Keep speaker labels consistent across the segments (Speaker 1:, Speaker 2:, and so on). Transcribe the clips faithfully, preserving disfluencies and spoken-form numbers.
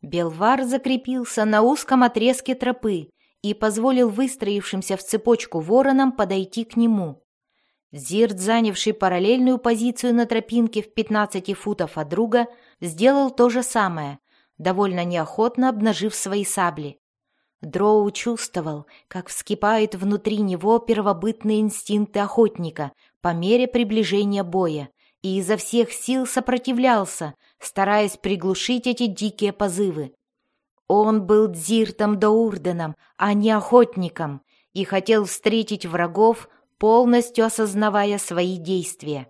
Speaker 1: Белвар закрепился на узком отрезке тропы и позволил выстроившимся в цепочку воронам подойти к нему. Дзирт, занявший параллельную позицию на тропинке в пятнадцати футов от друга, сделал то же самое, довольно неохотно обнажив свои сабли. Дроу чувствовал, как вскипают внутри него первобытные инстинкты охотника по мере приближения боя, и изо всех сил сопротивлялся, стараясь приглушить эти дикие позывы. Он был Дзиртом Доурденом, а не охотником, и хотел встретить врагов, полностью осознавая свои действия.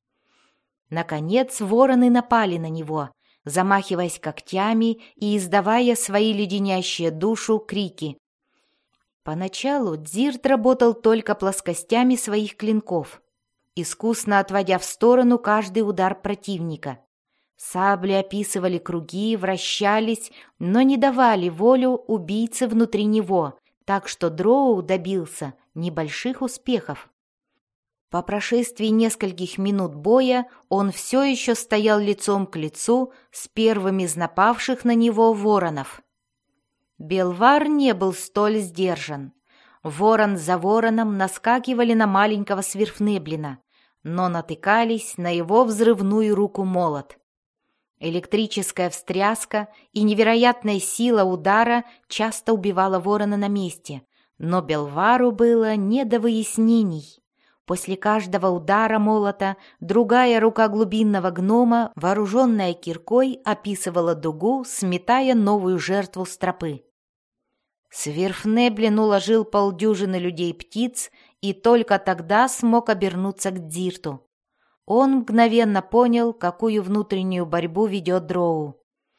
Speaker 1: Наконец вороны напали на него, замахиваясь когтями и издавая свои леденящие душу крики. Поначалу Дзирт работал только плоскостями своих клинков, искусно отводя в сторону каждый удар противника. Сабли описывали круги, вращались, но не давали волю убийце внутри него, так что Дроу добился небольших успехов. По прошествии нескольких минут боя он все еще стоял лицом к лицу с первым из напавших на него воронов. Белвар не был столь сдержан. Ворон за вороном наскакивали на маленького Сверфнеблина, но натыкались на его взрывную руку-молот. Электрическая встряска и невероятная сила удара часто убивала ворона на месте, но Белвару было не до выяснений. После каждого удара молота другая рука глубинного гнома, вооруженная киркой, описывала дугу, сметая новую жертву с тропы. Сверфнеблин уложил полдюжины людей-птиц и только тогда смог обернуться к Дзирту. Он мгновенно понял, какую внутреннюю борьбу ведет Дроу.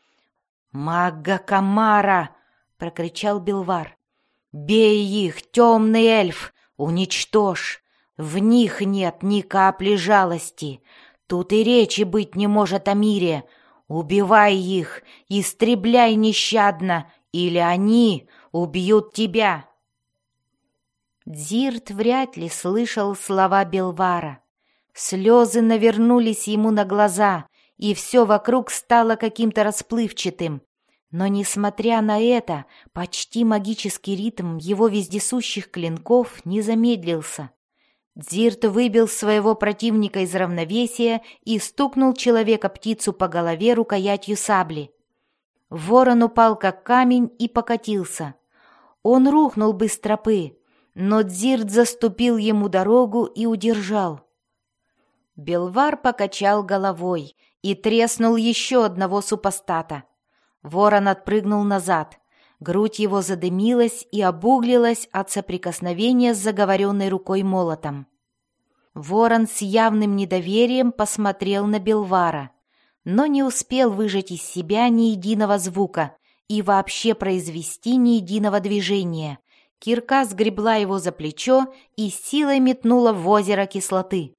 Speaker 1: «Мага Камара!» — прокричал Белвар. «Бей их, темный эльф! Уничтожь! В них нет ни капли жалости. Тут и речи быть не может о мире. Убивай их, истребляй нещадно, или они убьют тебя!» Дзирт вряд ли слышал слова Белвара. Слезы навернулись ему на глаза, и все вокруг стало каким-то расплывчатым. Но, несмотря на это, почти магический ритм его вездесущих клинков не замедлился. Дзирт выбил своего противника из равновесия и стукнул человека-птицу по голове рукоятью сабли. Ворон упал как камень и покатился. Он рухнул бы с тропы, но Дзирт заступил ему дорогу и удержал. Белвар покачал головой и треснул еще одного супостата. Ворон отпрыгнул назад. Грудь его задымилась и обуглилась от соприкосновения с заговоренной рукой молотом. Ворон с явным недоверием посмотрел на Белвара, но не успел выжать из себя ни единого звука и вообще произвести ни единого движения. Кирка сгребла его за плечо и силой метнула в озеро кислоты.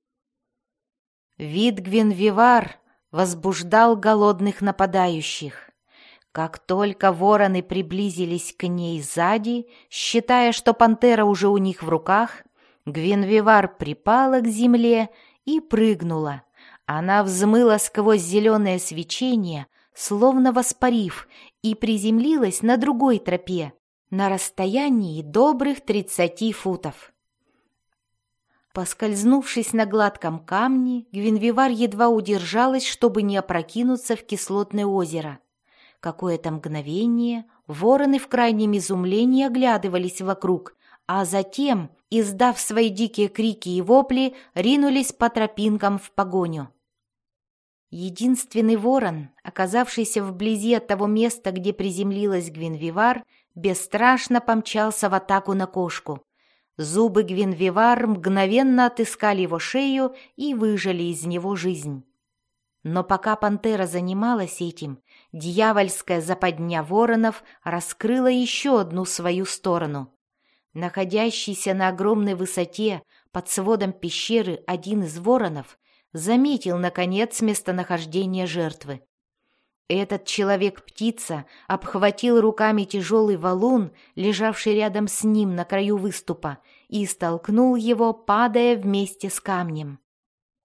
Speaker 1: Вид Гвинвивар возбуждал голодных нападающих. Как только вороны приблизились к ней сзади, считая, что пантера уже у них в руках, Гвинвивар припала к земле и прыгнула. Она взмыла сквозь зеленое свечение, словно воспарив, и приземлилась на другой тропе, на расстоянии добрых тридцати футов. Поскользнувшись на гладком камне, Гвинвивар едва удержалась, чтобы не опрокинуться в кислотное озеро. Какое-то мгновение вороны в крайнем изумлении оглядывались вокруг, а затем, издав свои дикие крики и вопли, ринулись по тропинкам в погоню. Единственный ворон, оказавшийся вблизи от того места, где приземлилась Гвинвивар, бесстрашно помчался в атаку на кошку. Зубы Гвинвивар мгновенно отыскали его шею и выжали из него жизнь. Но пока пантера занималась этим, дьявольская западня воронов раскрыла еще одну свою сторону. Находящийся на огромной высоте под сводом пещеры один из воронов заметил, наконец, местонахождение жертвы. Этот человек-птица обхватил руками тяжелый валун, лежавший рядом с ним на краю выступа, и столкнул его, падая вместе с камнем.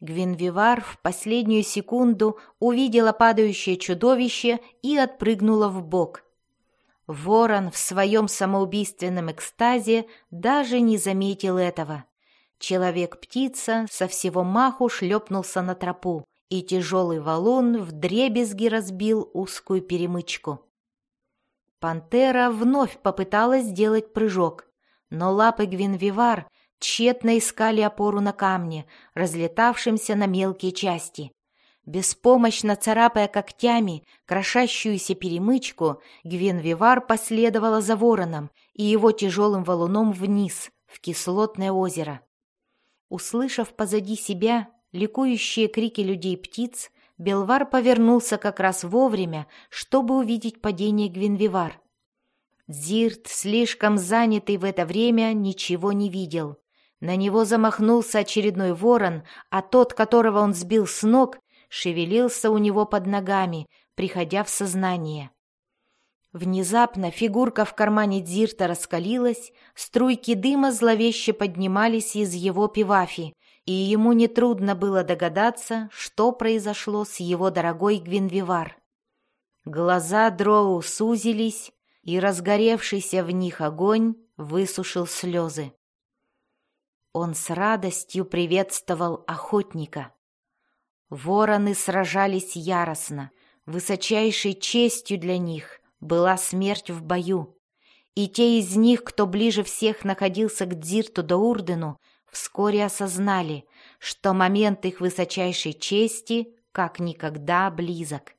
Speaker 1: Гвинвивар в последнюю секунду увидела падающее чудовище и отпрыгнула вбок. Ворон в своем самоубийственном экстазе даже не заметил этого. Человек-птица со всего маху шлепнулся на тропу, и тяжелый валун вдребезги разбил узкую перемычку. Пантера вновь попыталась сделать прыжок, но лапы Гвинвивар тщетно искали опору на камне, разлетавшемся на мелкие части. Беспомощно царапая когтями крошащуюся перемычку, Гвинвивар последовала за вороном и его тяжелым валуном вниз, в кислотное озеро. Услышав позади себя ликующие крики людей-птиц, Белвар повернулся как раз вовремя, чтобы увидеть падение Гвинвивар. Дзирт, слишком занятый в это время, ничего не видел. На него замахнулся очередной ворон, а тот, которого он сбил с ног, шевелился у него под ногами, приходя в сознание. Внезапно фигурка в кармане Дзирта раскалилась, струйки дыма зловеще поднимались из его пивафи, и ему нетрудно было догадаться, что произошло с его дорогой Гвинвивар. Глаза Дроу сузились, и разгоревшийся в них огонь высушил слезы. Он с радостью приветствовал охотника. Вороны сражались яростно. Высочайшей честью для них была смерть в бою. И те из них, кто ближе всех находился к Дзирту да Урдену, вскоре осознали, что момент их высочайшей чести как никогда близок.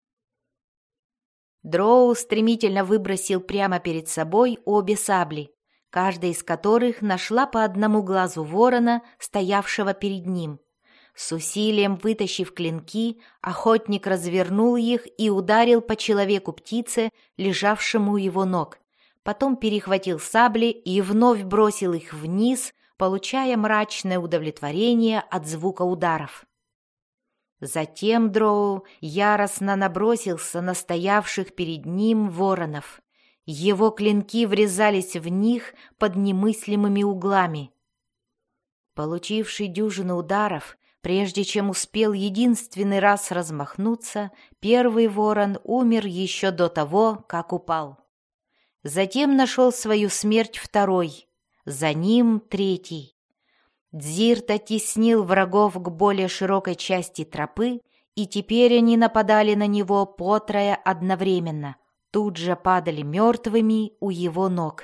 Speaker 1: Дроу стремительно выбросил прямо перед собой обе сабли, каждая из которых нашла по одному глазу ворона, стоявшего перед ним. С усилием вытащив клинки, охотник развернул их и ударил по человеку-птице, лежавшему у его ног. Потом перехватил сабли и вновь бросил их вниз, получая мрачное удовлетворение от звука ударов. Затем Дроу яростно набросился на стоявших перед ним воронов. Его клинки врезались в них под немыслимыми углами. Получивший дюжину ударов, прежде чем успел единственный раз размахнуться, первый ворон умер еще до того, как упал. Затем нашел свою смерть второй, за ним третий. Дзирт оттеснил врагов к более широкой части тропы, и теперь они нападали на него потрое одновременно, тут же падали мертвыми у его ног.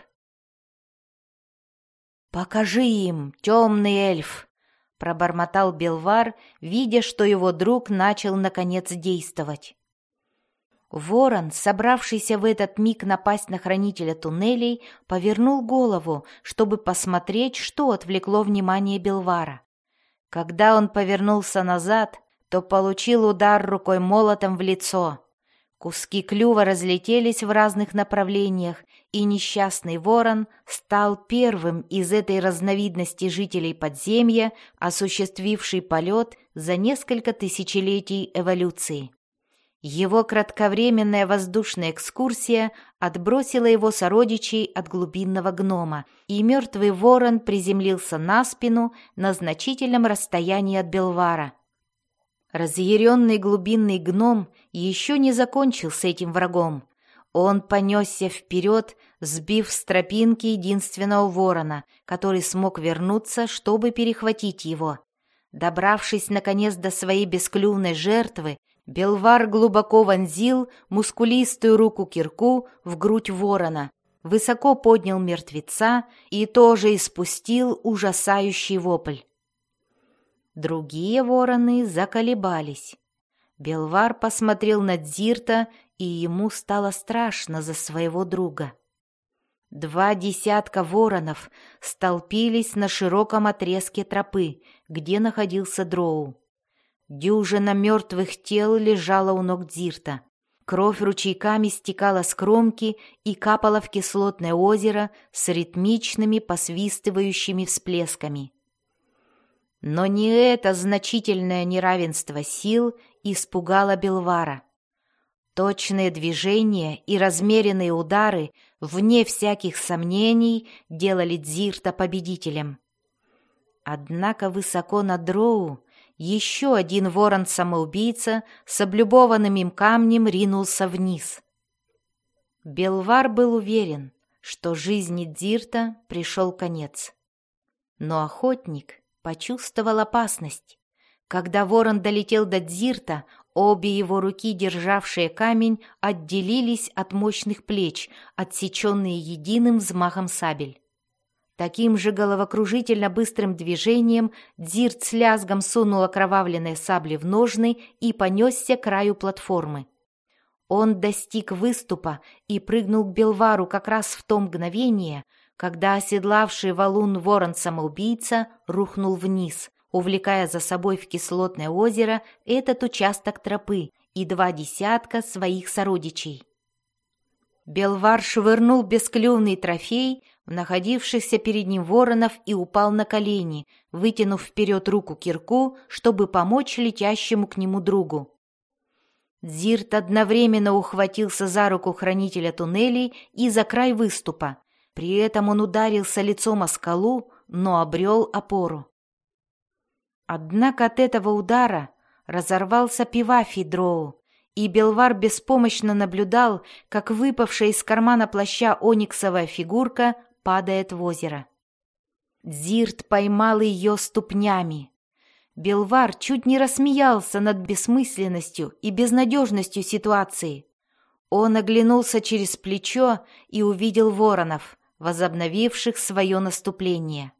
Speaker 1: «Покажи им, темный эльф!» — пробормотал Белвар, видя, что его друг начал наконец действовать. Ворон, собравшийся в этот миг напасть на хранителя туннелей, повернул голову, чтобы посмотреть, что отвлекло внимание Белвара. Когда он повернулся назад, то получил удар рукой-молотом в лицо. Куски клюва разлетелись в разных направлениях, и несчастный ворон стал первым из этой разновидности жителей подземья, осуществивший полет за несколько тысячелетий эволюции. Его кратковременная воздушная экскурсия отбросила его сородичей от глубинного гнома, и мертвый ворон приземлился на спину на значительном расстоянии от Белвара. Разъяренный глубинный гном еще не закончил с этим врагом. Он понесся вперед, сбив с тропинки единственного ворона, который смог вернуться, чтобы перехватить его. Добравшись, наконец, до своей бесклювной жертвы, Белвар глубоко вонзил мускулистую руку-кирку в грудь ворона, высоко поднял мертвеца и тоже испустил ужасающий вопль. Другие вороны заколебались. Белвар посмотрел на Дзирта, и ему стало страшно за своего друга. Два десятка воронов столпились на широком отрезке тропы, где находился Дроу. Дюжина мертвых тел лежала у ног Дзирта. Кровь ручейками стекала с кромки и капала в кислотное озеро с ритмичными посвистывающими всплесками. Но не это значительное неравенство сил испугало Белвара. Точные движения и размеренные удары, вне всяких сомнений, делали Дзирта победителем. Однако высоко над Дроу еще один ворон-самоубийца с облюбованным им камнем ринулся вниз. Белвар был уверен, что жизни Дзирта пришел конец. Но охотник почувствовал опасность. Когда ворон долетел до Дзирта, обе его руки, державшие камень, отделились от мощных плеч, отсеченные единым взмахом сабель. Таким же головокружительно быстрым движением Дзирт с лязгом сунул окровавленные сабли в ножны и понесся к краю платформы. Он достиг выступа и прыгнул к Белвару как раз в то мгновение, когда оседлавший валун ворон-самоубийца рухнул вниз, увлекая за собой в кислотное озеро этот участок тропы и два десятка своих сородичей. Белвар швырнул бесклювный трофей в находившихся перед ним воронов и упал на колени, вытянув вперед руку-кирку, чтобы помочь летящему к нему другу. Дзирт одновременно ухватился за руку хранителя туннелей и за край выступа. При этом он ударился лицом о скалу, но обрел опору. Однако от этого удара разорвался пивафий дроу, и Белвар беспомощно наблюдал, как выпавшая из кармана плаща ониксовая фигурка падает в озеро. Дзирт поймал ее ступнями. Белвар чуть не рассмеялся над бессмысленностью и безнадежностью ситуации. Он оглянулся через плечо и увидел воронов, возобновивших свое наступление.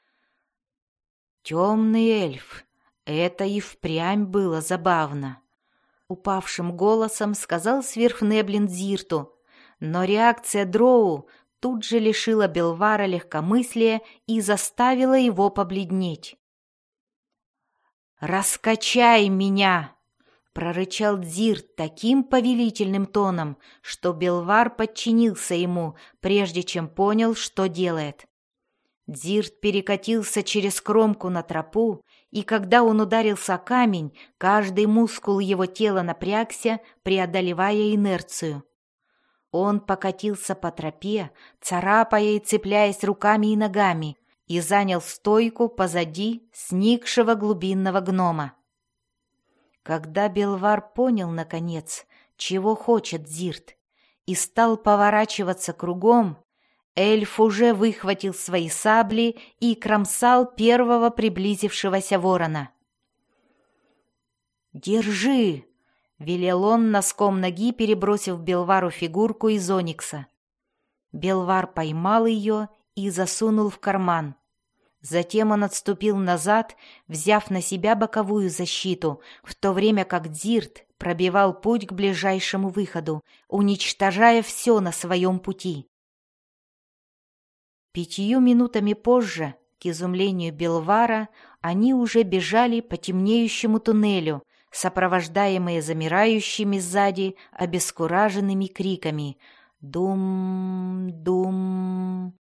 Speaker 1: «Темный эльф, это и впрямь было забавно», — упавшим голосом сказал Сверхнеблин Дзирту, но реакция дроу тут же лишила Белвара легкомыслия и заставила его побледнеть. «Раскачай меня!» — прорычал Дзирт таким повелительным тоном, что Белвар подчинился ему, прежде чем понял, что делает. Дзирт перекатился через кромку на тропу, и когда он ударился о камень, каждый мускул его тела напрягся, преодолевая инерцию. Он покатился по тропе, царапая и цепляясь руками и ногами, и занял стойку позади сникшего глубинного гнома. Когда Белвар понял, наконец, чего хочет Дзирт, и стал поворачиваться кругом, эльф уже выхватил свои сабли и кромсал первого приблизившегося ворона. «Держи!» — велел он, носком ноги перебросив Белвару фигурку из оникса. Белвар поймал ее и засунул в карман. Затем он отступил назад, взяв на себя боковую защиту, в то время как Дзирт пробивал путь к ближайшему выходу, уничтожая все на своем пути. Пятью минутами позже, к изумлению Белвара, они уже бежали по темнеющему туннелю, сопровождаемые замирающими сзади обескураженными криками «Дум! Дум!».